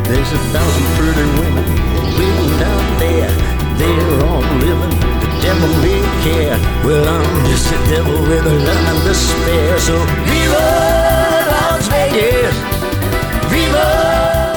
There's 1,000 pretty women living out there. They're all living, the devil may care. Well, I'm just a devil with a love and despair. So Viva Las Vegas! Viva!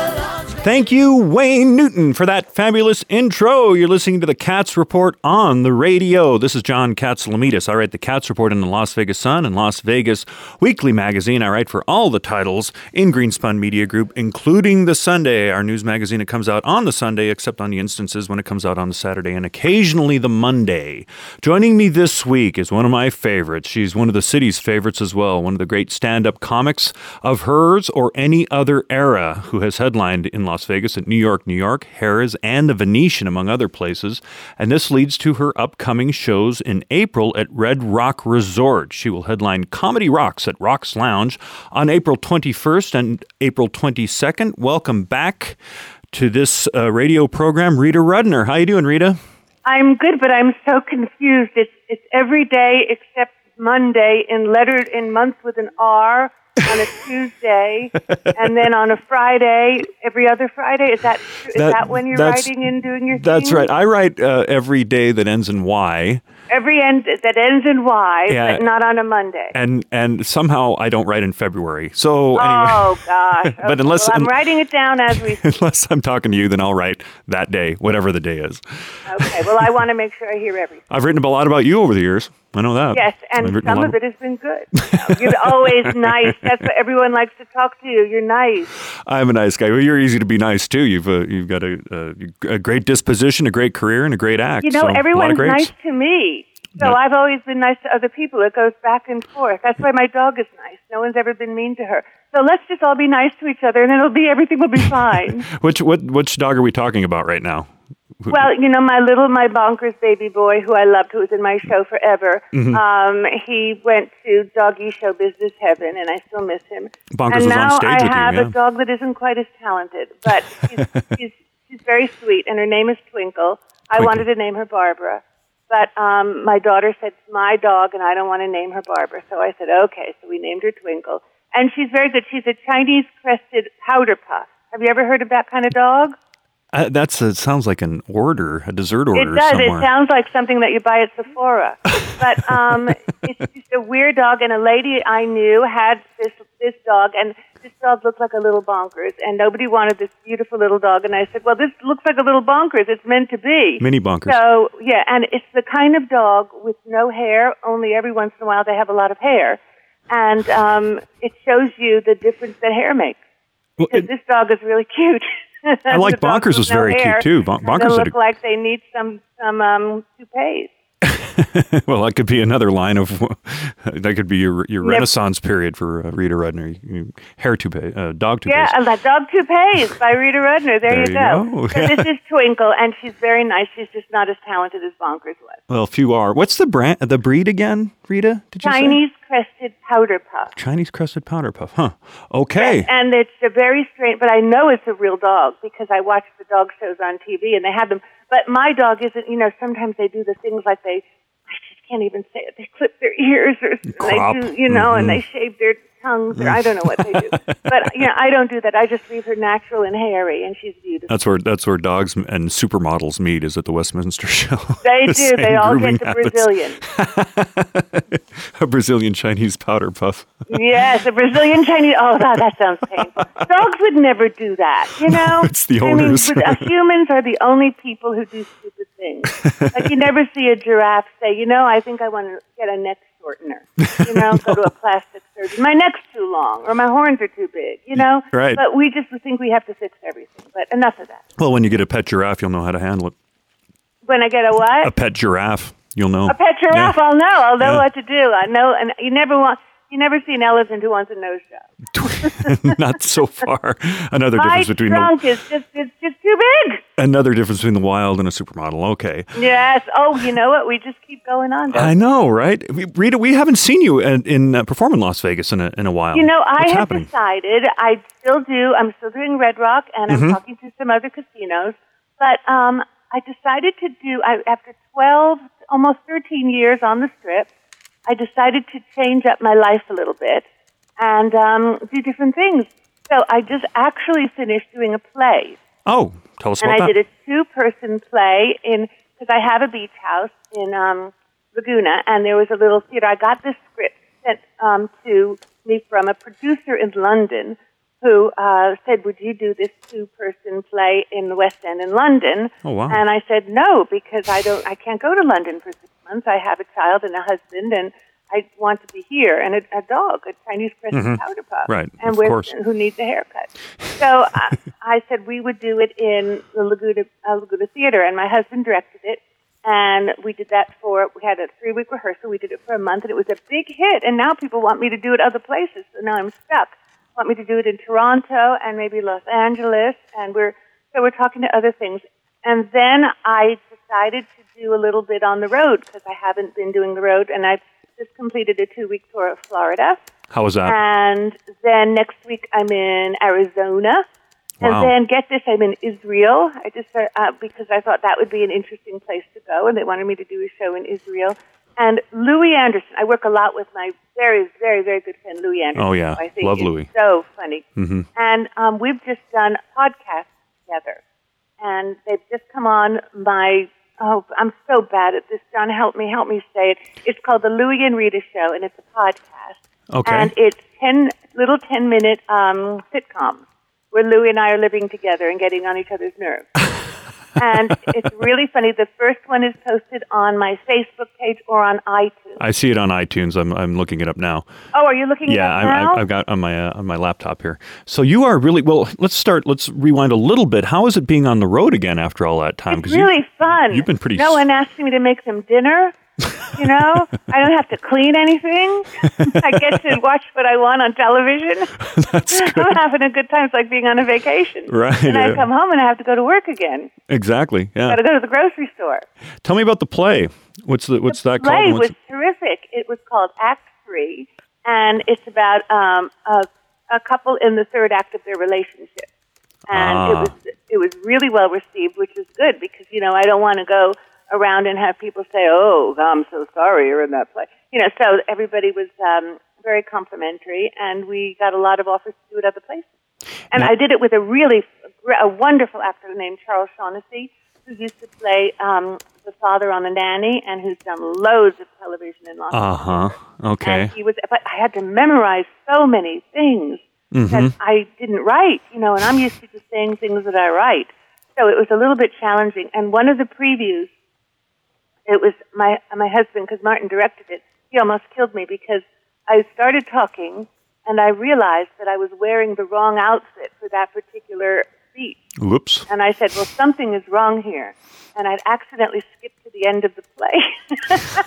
Thank you, Wayne Newton, for that fabulous intro. You're listening to the Cats Report on the radio. This is John Katsilometes. I write the Cats Report in the Las Vegas Sun and Las Vegas Weekly Magazine. I write for all the titles in Greenspun Media Group, including The Sunday, our news magazine. It comes out on the Sunday, except on the instances when it comes out on the Saturday and occasionally the Monday. Joining me this week is one of my favorites. She's one of the city's favorites as well, one of the great stand-up comics of hers or any other era, who has headlined in Las Vegas, at New York, Harrah's, and the Venetian, among other places. And this leads to her upcoming shows in April at Red Rock Resort. She will headline Comedy Rocks at Rock's Lounge on April 21st and April 22nd. Welcome back to this radio program, Rita Rudner. How you doing, Rita? I'm good, but I'm so confused. It's every day except Monday in months with an R. On a Tuesday, and then on a Friday, every other Friday. Is that when you're writing and doing your thing? That's right. I write every day that ends in Y. Every end that ends in Y, yeah. But not on a Monday. And somehow I don't write in February. So anyway. Oh gosh. But okay. I'm writing it down as we speak. Unless I'm talking to you, then I'll write that day, whatever the day is. Okay. Well, I want to make sure I hear everything. I've written a lot about you over the years. I know that. Yes, and some of it has been good. You're always nice. That's what everyone likes to talk to you. You're nice. I'm a nice guy. Well, you're easy to be nice too. You've got a great disposition, a great career, and a great act. You know, everyone's nice to me. So I've always been nice to other people. It goes back and forth. That's why my dog is nice. No one's ever been mean to her. So let's just all be nice to each other, and everything will be fine. Which dog are we talking about right now? Well, you know, my bonkers baby boy, who I loved, who was in my show forever. Mm-hmm. He went to Doggy Show Business Heaven, and I still miss him. Bonkers was on stage with you, And now I have a dog that isn't quite as talented, but she's very sweet, and her name is Twinkle. I wanted to name her Barbara, but my daughter said, it's my dog, and I don't want to name her Barbara. So I said, okay, so we named her Twinkle. And she's very good. She's a Chinese crested powder puff. Have you ever heard of that kind of dog? It sounds like a dessert order. It does. Somewhere. It sounds like something that you buy at Sephora. But it's just a weird dog, and a lady I knew had this dog, and this dog looked like a little bonkers, and nobody wanted this beautiful little dog. And I said, well, this looks like a little bonkers. It's meant to be. Mini bonkers. So, yeah, and it's the kind of dog with no hair, only every once in a while they have a lot of hair. And it shows you the difference that hair makes. Because this dog is really cute. I like Bonkers was very cute too. Bonkers look like they need some toupees. Well, that could be another line of that could be your Renaissance period for Rita Rudner. Hair toupee, dog toupees. Yeah, dog toupees by Rita Rudner. There you go. So this is Twinkle, and she's very nice. She's just not as talented as Bonkers was. Well, few are. What's the breed again, Rita? Did you Chinese crested powder puff. Chinese crested powder puff. Huh. Okay. Yes, and it's a very strange, but I know it's a real dog because I watch the dog shows on TV and they have them. But my dog isn't. You know, sometimes they do the things like I just can't even say it. They clip their ears or Crop. they do, and they shave their tongues or I don't know what they do. But I don't do that. I just leave her natural and hairy, and she's beautiful. That's where dogs and supermodels meet, is at the Westminster Show. They do. They all get the Brazilian. A Brazilian Chinese powder puff. Yes, a Brazilian Chinese. Oh, that sounds painful. Dogs would never do that, It's the owners. Humans are the only people who do stupid things. Like you never see a giraffe say, I think I want to get a neck shortener. Go to a plastic surgeon. My neck's too long, or my horns are too big. Right. But we just think we have to fix everything. But enough of that. Well, when you get a pet giraffe, you'll know how to handle it. When I get a what? A pet giraffe, you'll know. A pet giraffe, yeah. I'll know what to do. I know, and you never see an elephant who wants a nose job. Not so far. Another difference between my trunk is just too big. Another difference between the wild and a supermodel. Okay. Yes. Oh, you know what? We just keep going on. I know, right? Rita, we haven't seen you in perform in Las Vegas in a while. I have decided I still do. I'm still doing Red Rock, and I'm talking to some other casinos. But I decided to do after 12, almost 13 years on the Strip. I decided to change up my life a little bit and do different things. So I just actually finished doing a play. Oh, tell us about that. And I did a 2-person play because I have a beach house in Laguna, and there was a little theater. I got this script sent to me from a producer in London who said, would you do this 2-person play in the West End in London? Oh, wow. And I said, no, because I can't go to London for 6 months. I have a child and a husband, and I want to be here, and a dog, a Chinese crested powder pup, right, and of course. who needs a haircut. So I said we would do it in the Laguna Theater, and my husband directed it, and we did that we had a 3-week rehearsal. We did it for a month, and it was a big hit, and now people want me to do it other places, so now I'm stuck. Want me to do it in Toronto and maybe Los Angeles, and we're talking to other things. And then I decided to do a little bit on the road because I haven't been doing the road, and I've just completed a 2-week tour of Florida. How was that? And then next week I'm in Arizona. And Wow. then, get this, I'm in Israel. I just because I thought that would be an interesting place to go, and they wanted me to do a show in Israel. And Louis Anderson, I work a lot with my very, very, very good friend Louis Anderson. Oh, yeah. I think Love is Louis. so funny. Mm-hmm. And we've just done a podcast together. And they've just come on I'm so bad at this. John, help me say it. It's called The Louis and Rita Show, and it's a podcast. Okay. And it's 10-minute sitcoms where Louis and I are living together and getting on each other's nerves. And it's really funny. The first one is posted on my Facebook page or on iTunes. I see it on iTunes. I'm looking it up now. Oh, are you looking it up now? I've got on my laptop here. So you are really well. Let's rewind a little bit. How is it being on the road again after all that time? It's really fun. You've been pretty. No one asked me to make them dinner. You know, I don't have to clean anything. I get to watch what I want on television. That's good. I'm having a good time. It's like being on a vacation. Right. And I come home and I have to go to work again. Exactly. Yeah. Got to go to the grocery store. Tell me about the play. What's that called? The play was terrific. It was called Act 3, and it's about a couple in the third act of their relationship. And it was really well received, which is good because, you know, I don't want to go around and have people say, oh, I'm so sorry you're in that play. You know, so everybody was very complimentary, and we got a lot of offers to do it other places. And I did it with a wonderful actor named Charles Shaughnessy, who used to play the father on The Nanny, and who's done loads of television in Los Angeles. Okay. And but I had to memorize so many things that I didn't write, you know, and I'm used to just saying things that I write. So it was a little bit challenging. And one of the previews, it was my husband, because Martin directed it, he almost killed me because I started talking and I realized that I was wearing the wrong outfit for that particular speech. Whoops. And I said, well, something is wrong here. And I'd accidentally skipped to the end of the play.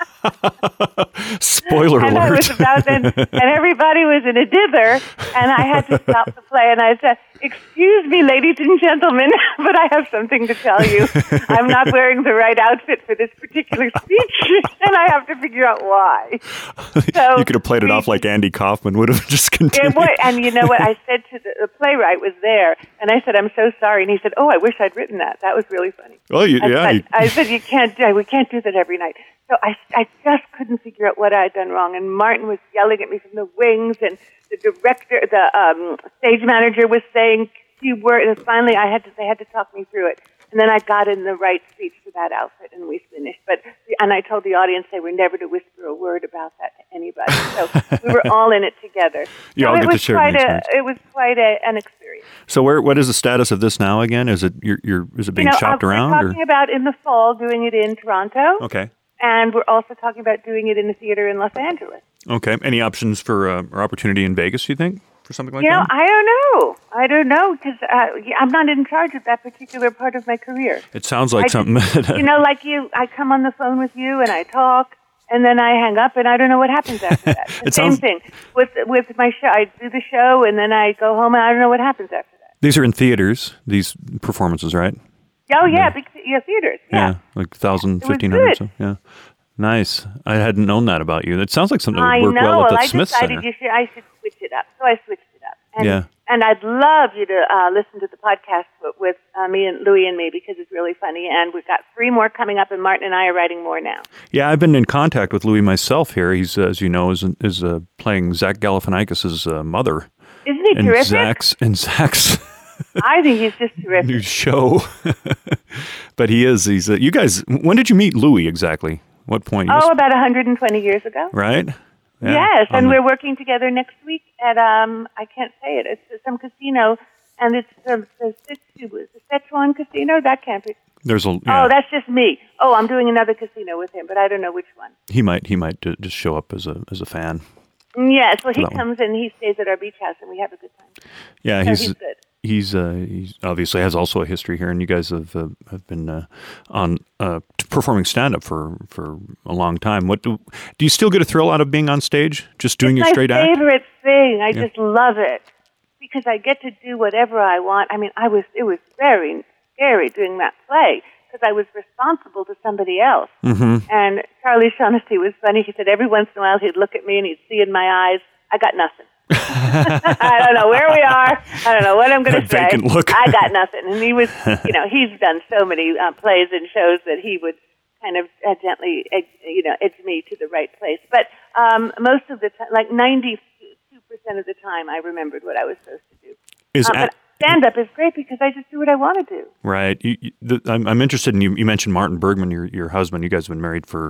Spoiler and alert. And everybody was in a dither, and I had to stop the play, and I said, excuse me, ladies and gentlemen, but I have something to tell you. I'm not wearing the right outfit for this particular speech, and I have to figure out why. So you could have played it off like Andy Kaufman would have just continued. And you know what? I said to the playwright was there, and I said, I'm so sorry. And he said, oh, I wish I'd written that. That was really funny. Oh, I said, we can't do that every night. So I just couldn't figure out what I had done wrong. And Martin was yelling at me from the wings, and the director, the stage manager was saying few words. And finally, they had to talk me through it. And then I got in the right speech for that outfit, and we finished. And I told the audience they were never to whisper a word about that to anybody. So we were all in it together. You all get to share the experience. It was quite an experience. So what is the status of this now again? Is it is it being shopped around? We're talking about in the fall doing it in Toronto. Okay. And we're also talking about doing it in a theater in Los Angeles. Okay. Any options for or opportunity in Vegas, do you think, for something like that? You know, I don't know, because I'm not in charge of that particular part of my career. It sounds like something. You know, like you, I come on the phone with you and I talk, and then I hang up, and I don't know what happens after that. The same thing with my show. I do the show, and then I go home, and I don't know what happens after that. These are in theaters, these performances, right? Oh, yeah, big theaters. Yeah, like 1,000, 1,500. So, yeah. Nice. I hadn't known that about you. It sounds like something that would work well at the Smith Center. I should switch it up. So I switched it up. And, and I'd love you to listen to the podcast with me and Louis and me, because it's really funny. And we've got 3 more coming up, and Martin and I are writing more now. Yeah, I've been in contact with Louis myself here. He's, as you know, is playing Zach Galifianakis' mother. Isn't he terrific? Zach's I think he's just terrific. new show. But he's you guys, when did you meet Louis exactly? What point? About 120 years ago. Right? Yeah. Yes, and we're working together next week at, I can't say it, it's some casino, and it's the Sichuan Casino. That can't be. Oh, that's just me. Oh, I'm doing another casino with him, but I don't know which one. He might just show up as a fan. Yes, well, he comes and he stays at our beach house, and we have a good time. Yeah, so he's good. He's obviously has also a history here, and you guys have been on performing stand-up for a long time. What do you still get a thrill out of being on stage, just doing your straight act? It's my favorite thing. I just love it because I get to do whatever I want. I mean, it was very scary doing that play because I was responsible to somebody else. Mm-hmm. And Charlie Shaughnessy was funny. He said every once in a while he'd look at me and he'd see in my eyes, I got nothing. I don't know where we are. I don't know what I'm going to say. Look. I got nothing. And he was, he's done so many plays and shows that he would kind of gently, edge me to the right place. But most of the time, like 92% of the time, I remembered what I was supposed to do. But stand-up is great because I just do what I want to do. Right. I'm interested in you mentioned Martin Bergman, your husband. You guys have been married for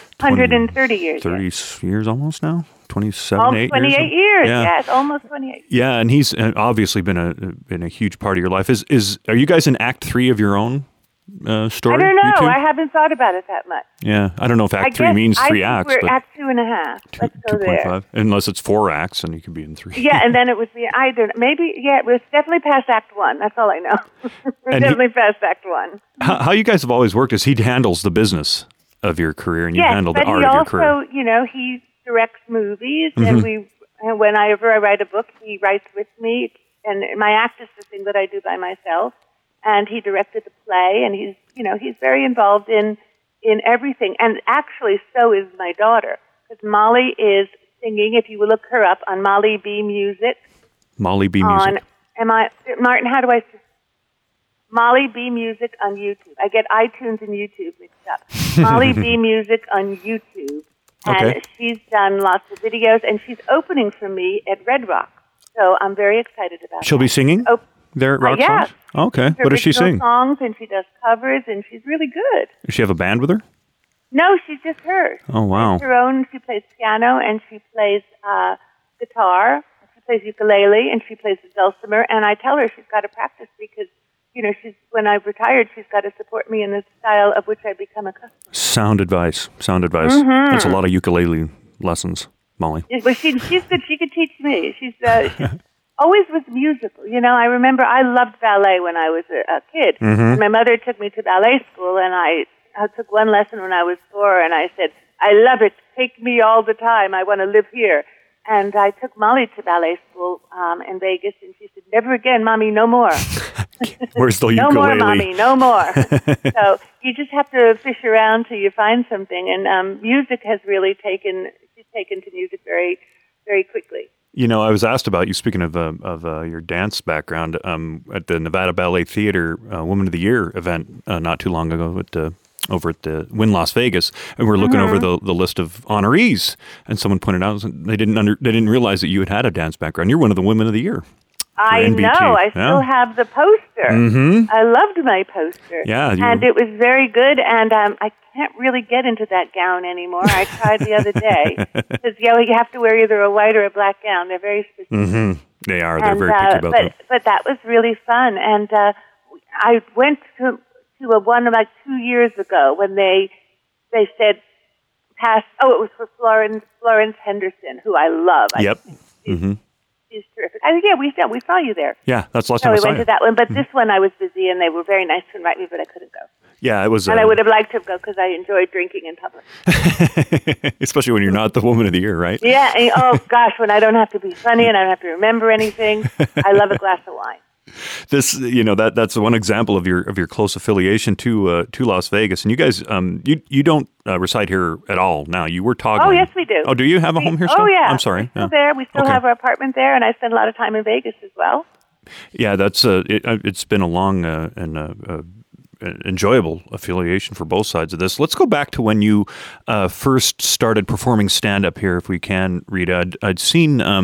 130 years. 30 years almost now? 28 years? Yeah. Yes, almost 28. Yeah, and he's obviously been a huge part of your life. Are you guys in Act 3 of your own story? I don't know. I haven't thought about it that much. Yeah, I don't know if Act 3 means 3 acts. We're Act 2.5. Let's go 2.5. There. Unless it's 4 acts, and you can be in 3. Yeah, and then it was it was definitely past Act 1. That's all I know. We're definitely past Act 1. How you guys have always worked is he handles the business of your career, and you handle the art of your career. Yes, but he also, he directs movies, and whenever I write a book, he writes with me, and my act is the thing that I do by myself. And he directed the play, and he's very involved in everything. And actually, so is my daughter, because Molly is singing. If you will look her up on Molly B Music. Molly B Music. Martin? How do I? Molly B Music on YouTube. I get iTunes and YouTube mixed up. Molly B Music on YouTube, and she's done lots of videos, and she's opening for me at Red Rock. So I'm very excited about. She'll be singing there at Rock Songs? Okay. What does she sing? Songs, and she does covers, and she's really good. Does she have a band with her? No, she's just her. Oh, wow. She's her own. She plays piano, and she plays guitar. She plays ukulele, and she plays the dulcimer. And I tell her she's got to practice because, when I've retired, she's got to support me in the style of which I become accustomed. Sound advice. Mm-hmm. That's a lot of ukulele lessons, Molly. Yeah, but she's good. She could teach me. She's always was musical. I remember I loved ballet when I was a kid. Mm-hmm. My mother took me to ballet school, and I took one lesson when I was 4, and I said, I love it. Take me all the time. I want to live here. And I took Molly to ballet school in Vegas, and she said, never again, Mommy, no more. Where's the ukulele? No more, Mommy, no more. So you just have to fish around till you find something. And music has really she's taken to music very, very quickly. I was asked about you, speaking of your dance background, at the Nevada Ballet Theater Woman of the Year event not too long ago over at the Wynn Las Vegas, and we're looking over the list of honorees, and someone pointed out they didn't realize that you had a dance background. You're one of the Women of the Year. I know. I still have the poster. Mm-hmm. I loved my poster. Yeah, and it was very good, and I can't really get into that gown anymore. I tried the other day. Because, you have to wear either a white or a black gown. They're very specific. Mm-hmm. They are. They're very picky about them. But that was really fun. And I went to a one like 2 years ago when they said, it was for Florence Henderson, who I love. Yep. She's terrific. We saw you there. Yeah, that's the last time I saw you. So we went to that one, but this one I was busy, and they were very nice to invite me, but I couldn't go. Yeah, it was. And I would have liked to go because I enjoyed drinking in public. Especially when you're not the Woman of the Year, right? Yeah. And, gosh, when I don't have to be funny and I don't have to remember anything, I love a glass of wine. This, that's one example of your close affiliation to Las Vegas, and you guys, you don't reside here at all now. You were toggling. Oh, yes, we do. Oh, do you have a home here still? Oh, yeah. I'm sorry. We're still there. We still have our apartment there, and I spend a lot of time in Vegas as well. Yeah, that's it's been a long and enjoyable affiliation for both sides of this. Let's go back to when you first started performing stand-up here, if we can, Rita. I'd seen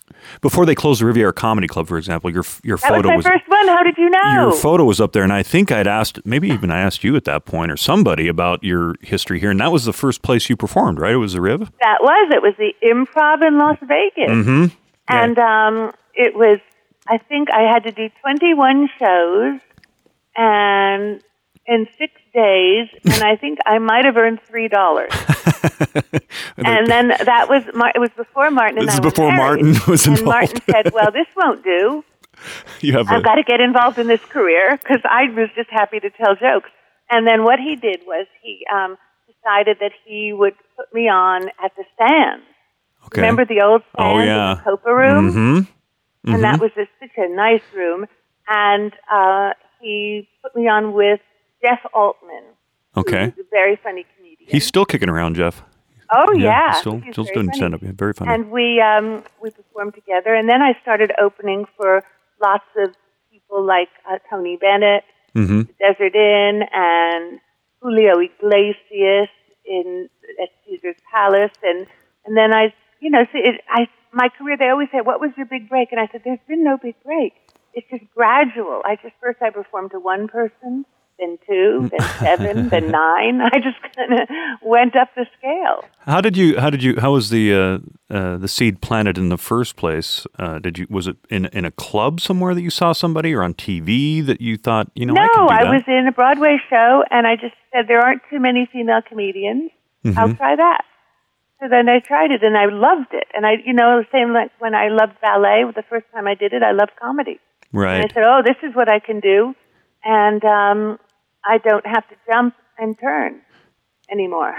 Before they closed the Riviera Comedy Club, for example, your photo That was my first one. How did you know? Your photo was up there, and I think I asked you at that point or somebody about your history here, and that was the first place you performed, right? It was the Riv? It was the Improv in Las Vegas. Mm-hmm. Yeah. And it was, I think I had to do 21 shows and in 6 days, and I think I might have earned $3. And then it was before Martin and I were married. This is before Martin was involved. And Martin said, well, this won't do. I've got to get involved in this career, because I was just happy to tell jokes. And then what he did was he decided that he would put me on at the Sands. Okay. Remember the old Sands in the Copa Room? Mm-hmm. Mm-hmm. And that was such a nice room. And he put me on with Jeff Altman. Okay. Who's a very funny comedian. He's still kicking around, Jeff. Oh, yeah. He's still doing stand-up. Yeah, very funny. And we performed together. And then I started opening for lots of people like Tony Bennett, mm-hmm. the Desert Inn, and Julio Iglesias at Caesar's Palace. And then my career, they always say, what was your big break? And I said, there's been no big break. It's just gradual. First I performed to one person, then 2, then 7, then 9. I just kind of went up the scale. How was the seed planted in the first place? Was it in a club somewhere that you saw somebody, or on TV that you thought, I could do that? No, I was in a Broadway show, and I just said, there aren't too many female comedians. Mm-hmm. I'll try that. So then I tried it, and I loved it. And the same like when I loved ballet, the first time I did it, I loved comedy. Right. And I said, this is what I can do. And I don't have to jump and turn anymore.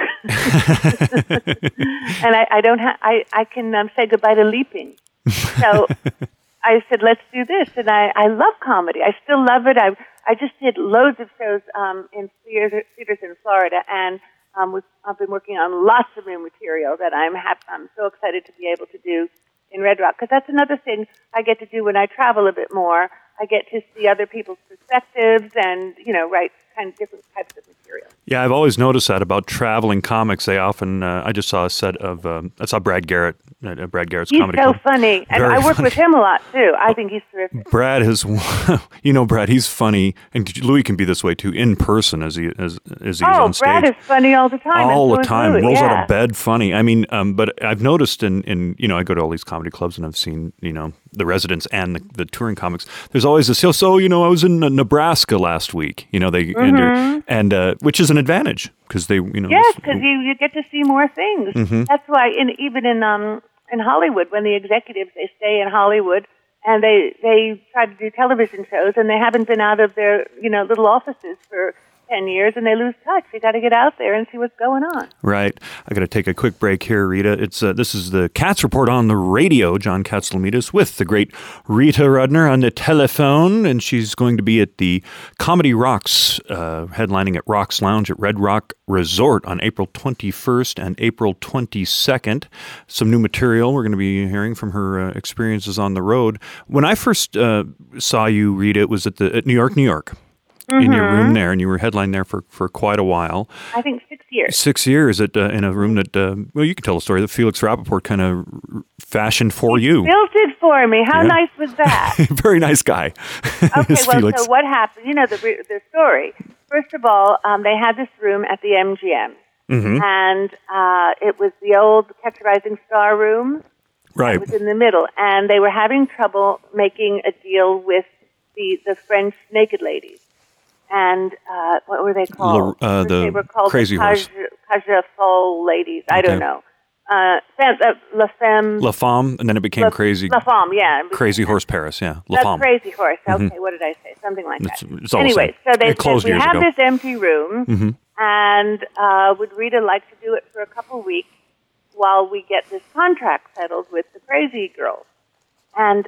And I can say goodbye to leaping. So I said, let's do this. And I love comedy. I still love it. I just did loads of shows in theaters in Florida, and I've been working on lots of new material that I'm so excited to be able to do in Red Rock, because that's another thing I get to do when I travel a bit more. I get to see other people's perspectives and, write kind of different types of material. Yeah, I've always noticed that about traveling comics. They often, I just saw a set of, I saw Brad Garrett at Brad Garrett's Comedy Club. He's so funny. And Very I work funny. with him a lot, too. I think he's terrific. Brad is, Brad, he's funny. And Louis can be this way, too, in person as he is on stage. Brad is funny all the time. All the time. Louis, Rolls out of bed funny. I mean, but I've noticed in I go to all these comedy clubs and I've seen, the residents and the touring comics. There's always this, I was in Nebraska last week, and which is an advantage because they, Yes, because you get to see more things. Mm-hmm. That's why even in Hollywood, when the executives, they stay in Hollywood and they try to do television shows, and they haven't been out of their, little offices for 10 years, and they lose touch. You got to get out there and see what's going on. Right. I got to take a quick break here, Rita. It's this is the Cats Report on the radio. John Katzlamidas with the great Rita Rudner on the telephone, and she's going to be at the Comedy Rocks, headlining at Rocks Lounge at Red Rock Resort on April 21st and April 22nd. Some new material we're going to be hearing from her experiences on the road. When I first saw you, Rita, it was at New York, New York. Mm-hmm. In your room there, and you were headlined there for quite a while. I think 6 years. 6 years in a room that, you can tell a story that Felix Rappaport kind of fashioned for you. Built it for me. How nice was that? Very nice guy. Okay, Felix. So what happened? The story. First of all, they had this room at the MGM, mm-hmm. and it was the old Catch a Rising Star room. Right. It was in the middle, and they were having trouble making a deal with the French naked ladies. And what were they called? They were called Crazy Horse. Cajafol ladies. I don't know. La Femme. La Femme, and then it became Crazy. La Femme, yeah. Crazy Horse Paris, yeah. La Femme. Crazy Horse. Okay, mm-hmm. What did I say? Something like that. It's all anyway, the same. So they said, we have this empty room, mm-hmm. and would Rita like to do it for a couple weeks while we get this contract settled with the Crazy Girls? And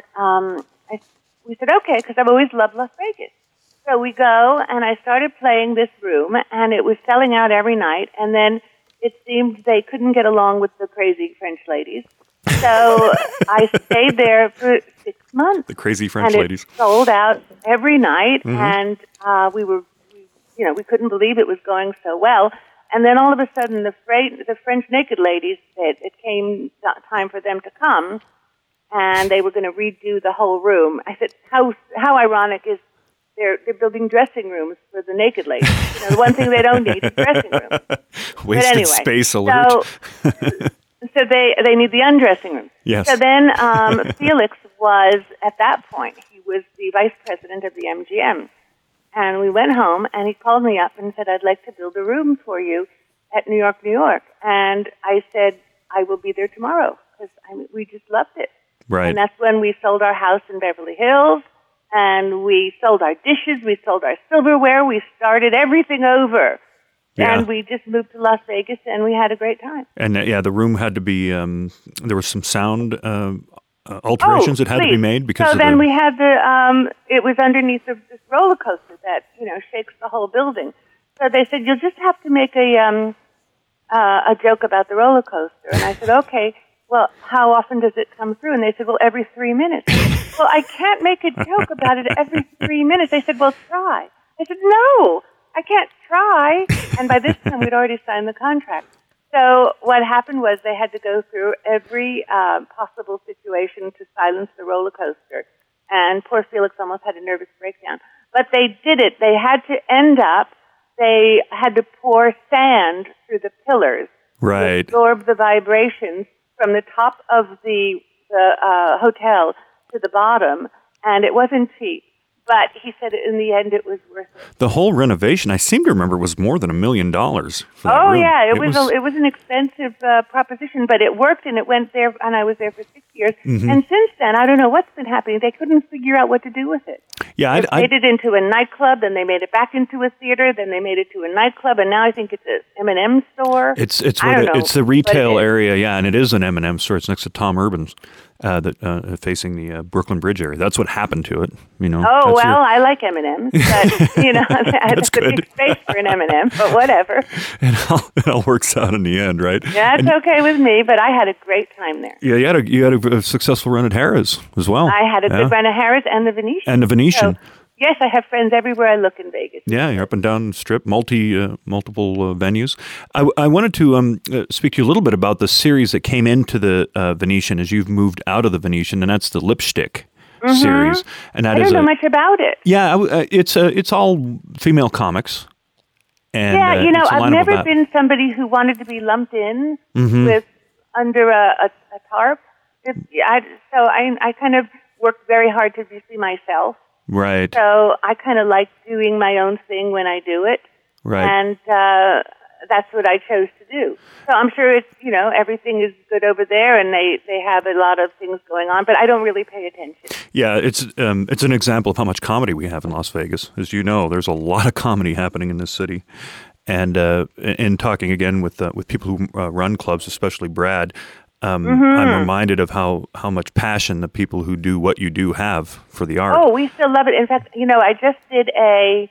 we said, okay, because I've always loved Las Vegas. So we go, and I started playing this room, and it was selling out every night, and then it seemed they couldn't get along with the crazy French ladies. So I stayed there for 6 months. The crazy French and ladies. It sold out every night, mm-hmm. and we couldn't believe it was going so well. And then all of a sudden, the French naked ladies said it came time for them to come. and they were going to redo the whole room. I said, how ironic is they're building dressing rooms for the naked ladies. The one thing they don't need is dressing rooms. Wasted space alert. So they need the undressing room. Yes. So then Felix was, at that point, he was the vice president of the MGM. And we went home, and he called me up and said, I'd like to build a room for you at New York, New York. And I said, I will be there tomorrow, because we just loved it. Right. And that's when we sold our house in Beverly Hills, and we sold our dishes, we sold our silverware, we started everything over. Yeah. And we just moved to Las Vegas, and we had a great time. And the room had to be, there was some sound alterations that had to be made because so then we had it was underneath this roller coaster that, shakes the whole building. So they said, you'll just have to make a joke about the roller coaster. And I said, okay, well, how often does it come through? And they said, well, every 3 minutes. Well, I can't make a joke about it every 3 minutes. They said, well, try. I said, no, I can't try. And by this time, we'd already signed the contract. So what happened was they had to go through every possible situation to silence the roller coaster. And poor Felix almost had a nervous breakdown. But they did it. They had to pour sand through the pillars to absorb the vibrations from the top of the hotel to the bottom. And it wasn't cheap. But he said in the end it was worth it. The whole renovation, I seem to remember, was more than $1 million for that room. Yeah, it was an expensive proposition, but it worked, and it went there, and I was there for 6 years. Mm-hmm. And since then, I don't know what's been happening. They couldn't figure out what to do with it. Yeah, they made it into a nightclub, then they made it back into a theater, then they made it to a nightclub, and now I think it's an M&M store. It's the retail area, yeah, and it is an M&M store. It's next to Tom Urban's. Facing the Brooklyn Bridge area. That's what happened to it, Oh, well, I like M&Ms, but, that's a big space for an M&M, but whatever. It all works out in the end, right? Yeah, it's okay with me, but I had a great time there. Yeah, you had a successful run at Harrah's as well. I had a good run at Harrah's and the Venetian. So, yes, I have friends everywhere I look in Vegas. Yeah, you're up and down the Strip, multiple venues. I wanted to speak to you a little bit about the series that came into the Venetian as you've moved out of the Venetian, and that's the Lipstick series. And that I don't know much about it. Yeah, it's all female comics. And, I've never been somebody who wanted to be lumped in with under a tarp. I kind of worked very hard to just be myself. Right. So I kind of like doing my own thing when I do it. Right. And that's what I chose to do. So I'm sure it's, everything is good over there, and they have a lot of things going on, but I don't really pay attention. Yeah, it's an example of how much comedy we have in Las Vegas. As you know, there's a lot of comedy happening in this city. And in talking again with people who run clubs, especially Brad, I'm reminded of how much passion the people who do what you do have for the art. Oh, we still love it. In fact, I just did a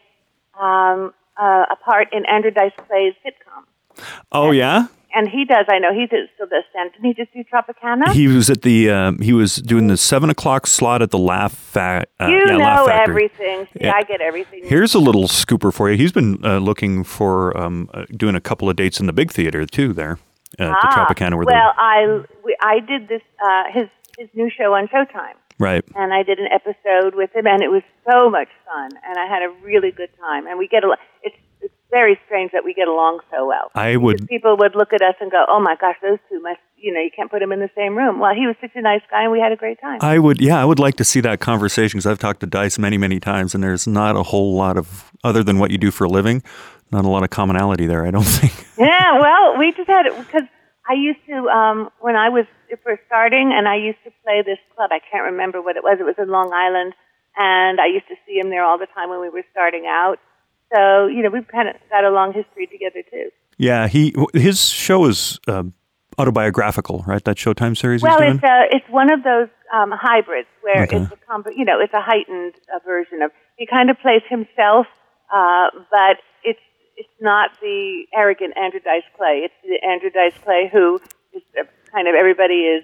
part in Andrew Dice Clay's sitcom. Oh, yeah? And he does, I know, still does stand. Didn't he just do Tropicana? He was at he was doing the 7 o'clock slot at the Laugh Factory. Laugh Factory. Everything. See, yeah. I get everything. Here's a little scooper for you. He's been looking for doing a couple of dates in the big theater, too, there. To Tropicana. I did this, his new show on Showtime. Right. And I did an episode with him, and it was so much fun, and I had a really good time. And we get it's very strange that we get along so well. People would look at us and go, oh my gosh, those two must, you can't put them in the same room. Well, he was such a nice guy, and we had a great time. I would like to see that conversation, because I've talked to Dice many, many times, and there's not a whole lot of, other than what you do for a living, not a lot of commonality there, I don't think. Yeah, well, we just had it, because I used to, when I was first starting, and I used to play this club. I can't remember what it was. It was in Long Island, and I used to see him there all the time when we were starting out. So, we've kind of got a long history together, too. Yeah, his show is autobiographical, right? That Showtime series he's doing? Well, it's one of those hybrids where it's a heightened version of, he kind of plays himself, but it's not the arrogant Andrew Dice Clay. It's the Andrew Dice Clay who is kind of everybody is,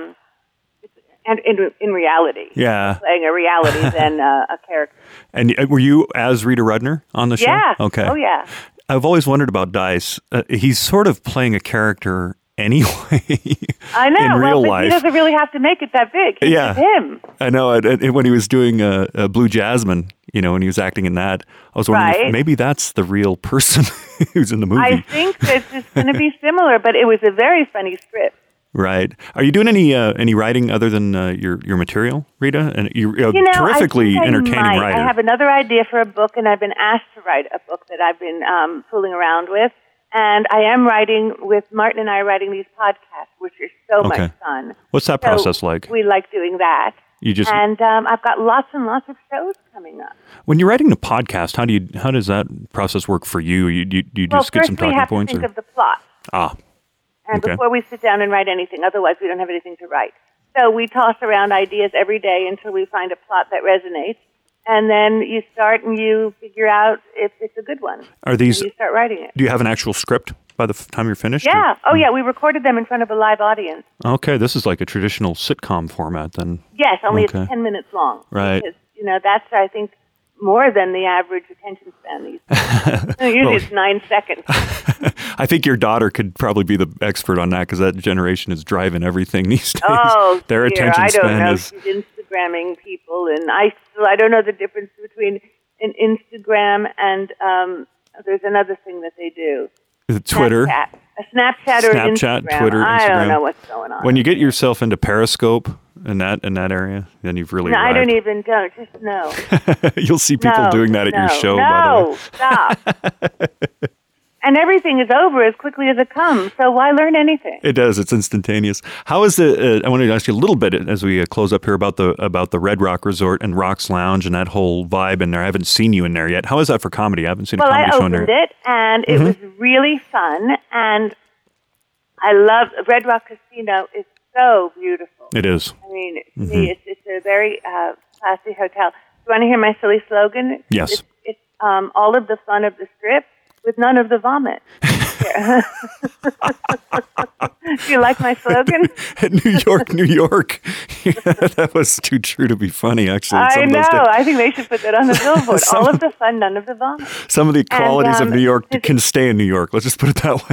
in reality. Yeah. Playing a reality than a character. And were you as Rita Rudner on the show? Yeah. Okay. Oh, yeah. I've always wondered about Dice. He's sort of playing a character anyway. I know. In real but life. He doesn't really have to make it that big. He's Yeah. just him. I know. When he was doing Blue Jasmine, when he was acting in that, I was wondering if Right. maybe that's the real person who's in the movie. I think that it's going to be similar, but it was a very funny script. Right. Are you doing any writing other than your material, Rita? And you're a terrifically I think entertaining I might. writer. I have another idea for a book, and I've been asked to write a book that I've been fooling around with. And I am writing with Martin and I are writing these podcasts, which are so Okay. much fun. What's that So process like? We like doing that. You just And I've got lots and lots of shows coming up. when you're writing a podcast, how does that process work for you? You Well, just get first some we talking have points? to think Or? of the plot. And Okay. before we sit down and write anything, otherwise we don't have anything to write. So we toss around ideas every day until we find a plot that resonates. And then you start and you figure out if it's a good one. Are these? And you start writing it. Do you have an actual script by the time you're finished? Yeah. Oh, yeah. We recorded them in front of a live audience. Okay, this is like a traditional sitcom format then. Yes, only Okay. it's 10 minutes long. Right. Because, that's, I think, more than the average attention span these days. Usually it's 9 seconds. I think your daughter could probably be the expert on that because that generation is driving everything these days. Oh, Their dear, attention I don't span know. is. She's Instagramming people, and I don't know the difference between an Instagram and there's another thing that they do. Is it Twitter? Snapchat. A Snapchat or an Snapchat, Instagram. Twitter, I Instagram. don't know what's going on. When you get yourself into Periscope in that area, then you've really No, I arrived. don't just no. You'll see people No, doing that at your no, show, no, by the way. stop. And everything is over as quickly as it comes, so why learn anything? It does. It's instantaneous. How is the? I wanted to ask you a little bit as we close up here about the Red Rock Resort and Rock's Lounge and that whole vibe in there. I haven't seen you in there yet. How is that for comedy? I haven't seen a comedy show in there. Well, I opened it, and it was really fun, and I love Red Rock Casino. Is so beautiful. It is. I mean, to me, it's a very classy hotel. Do you want to hear my silly slogan? Yes. It's all of the fun of the Strip with none of the vomit. Do you like my slogan? New York, New York. Yeah, that was too true to be funny, actually. I know. I think they should put that on the billboard. All of the fun, none of the vomit. Some of the qualities of New York is can stay in New York. Let's just put it that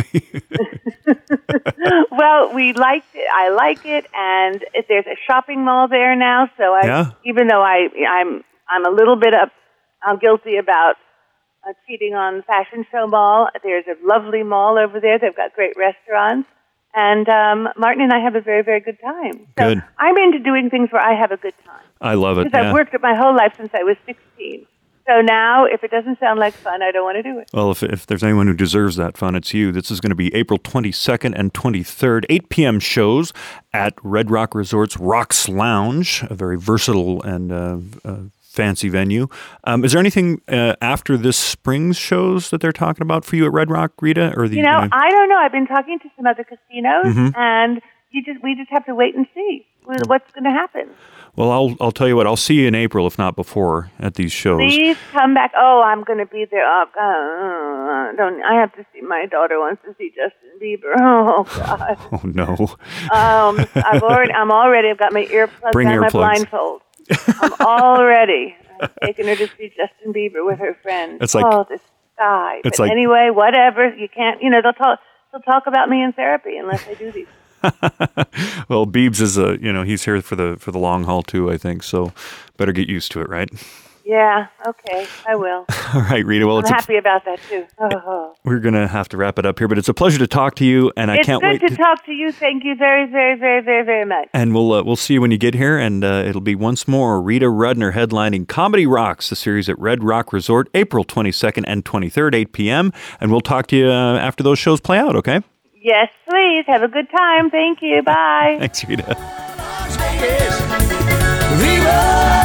way. Well, we liked it. I like it, and there's a shopping mall there now. So even though I'm a little bit guilty about cheating on the Fashion Show Mall, there's a lovely mall over there. They've got great restaurants, and Martin and I have a very, very good time. So Good. I'm into doing things where I have a good time. I love it. Because I've worked it my whole life since I was 16. So now, if it doesn't sound like fun, I don't want to do it. Well, if there's anyone who deserves that fun, it's you. This is going to be April 22nd and 23rd, 8 p.m. shows at Red Rock Resort's Rock's Lounge, a very versatile and fancy venue. Is there anything after this spring's shows that they're talking about for you at Red Rock, Rita? Or I don't know. I've been talking to some other casinos, and we just have to wait and see what's going to happen. Well, I'll tell you what. I'll see you in April, if not before, at these shows. Please come back. Oh, I'm going to be there. I have to see. My daughter wants to see Justin Bieber. Oh God. Oh no. I've got my earplugs Bring and my earplugs. blindfold. I'm all ready. I'm taking her to see Justin Bieber with her friends. It's like this guy. It's but like anyway, whatever. You can't. They'll talk about me in therapy unless I do these. Well, Biebs is he's here for the long haul too, I think. So better get used to it, right? Yeah. Okay. I will. All right, Rita. Well, I'm happy about that too. Oh. We're gonna have to wrap it up here, but it's a pleasure to talk to you, and I can't wait to talk to you. Thank you very, very, very, very, very much. And we'll see you when you get here, and it'll be once more Rita Rudner headlining Comedy Rocks, the series at Red Rock Resort, April 22nd and 23rd, 8 p.m. And we'll talk to you after those shows play out. Okay? Yes, please. Have a good time. Thank you. Bye. Thanks, Rita. Viva!